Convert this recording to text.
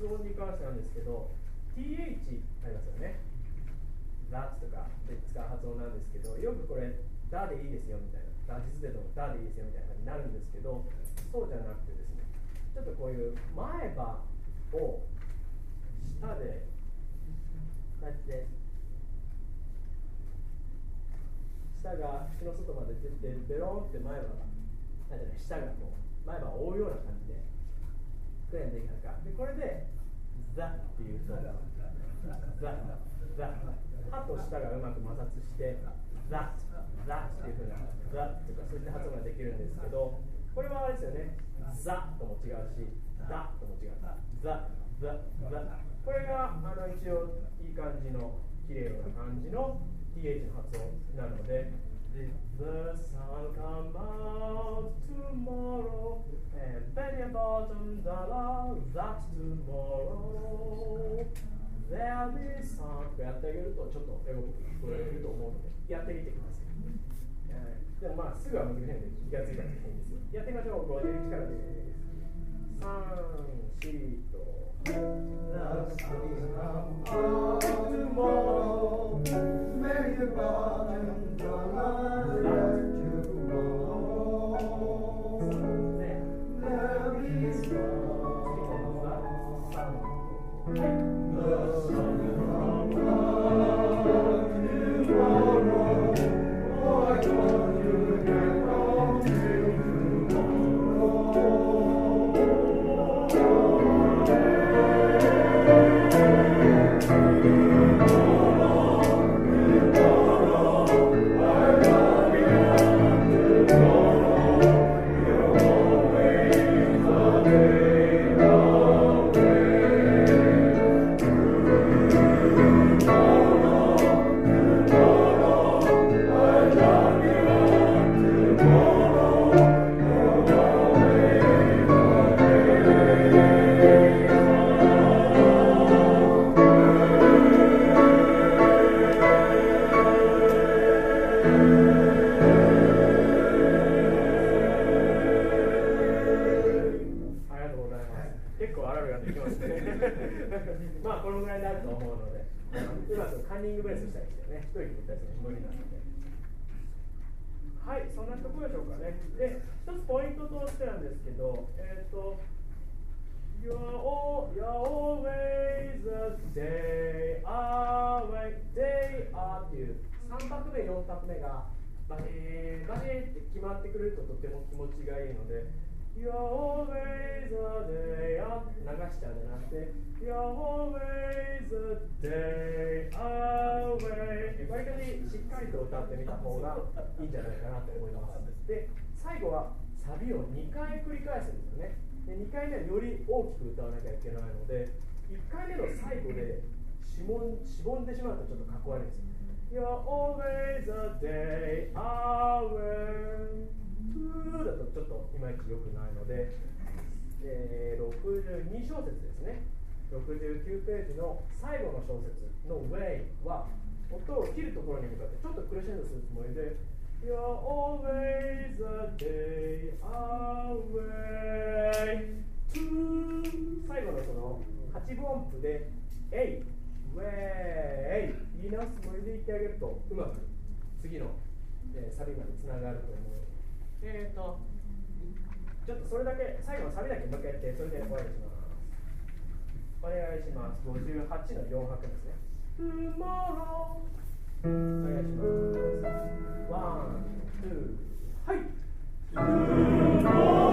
音に関してなんですけど、th ありますよね。that とかで使う発音なんですけど、よくこれ、だでいいですよみたいな、実でもだでいいですよみたいな感じになるんですけど、そうじゃなくてですね、ちょっとこういう前歯を舌で、こうやって、舌が口の外まで出て、ベローンって前歯が、舌がこう、前歯を覆うような感じで、クレーンでいいか。で、これで、ザっていうと、ザ、歯と舌がうまく摩擦して、ザっていうふうな、ザとかそういった発音ができるんですけど、これはあれですよね、ザとも違うし、ダとも違う。ザ。これが一応いい感じの、綺麗な感じの TH の発音なので、The sun come out tomorrow and penny a bottom dollar, that's tomorrow. There'll be sun とかやってあげるとちょっと英語っぽく聞こえると思うので、やってみてください。でもまあすぐは難しいので気がついたらいいんですよ。やってみましょう。51からです。3、4と。The sun come out tomorrow, penny a bottom dollar, that's tomorrow. There'll be sun. The sun will come out tomorrow. Why don't you get on till tomorrow? まあこのぐらいになると思うので、うまくカンニングベースしたりしてね、一人で歌ったりするの無理なので。はい、そんなところでしょうかね。で、一つポイントとしてなんですけど、You're always a day away, day っていう3拍目、4拍目がバシーバシーって決まってくれるととても気持ちがいいので、You're always a day out 流しちゃうんじゃなくて You're always a day away 割とにしっかりと歌ってみた方がいいんじゃないかなと思います。で、最後はサビを2回繰り返すんですよね。で、2回目はより大きく歌わなきゃいけないので、1回目の最後でしぼんでしまうとちょっとかっこ悪いんですよ。You're always a day awayだとちょっといまいち良くないので、62小節ですね。69ページの最後の小節の Way は音を切るところに向かってちょっとクレッシェンドするつもりで You're always a day away to 最後のその8分音符で A Way 言い直すつもりで言ってあげるとうまく次の、サビまでつながると思う。ちょっとそれだけ最後のサビだけもう一回やってそれでお願いします。お願いします。58の4拍ですね。Tomorrow お願いします。1、2、はい。Tomorrow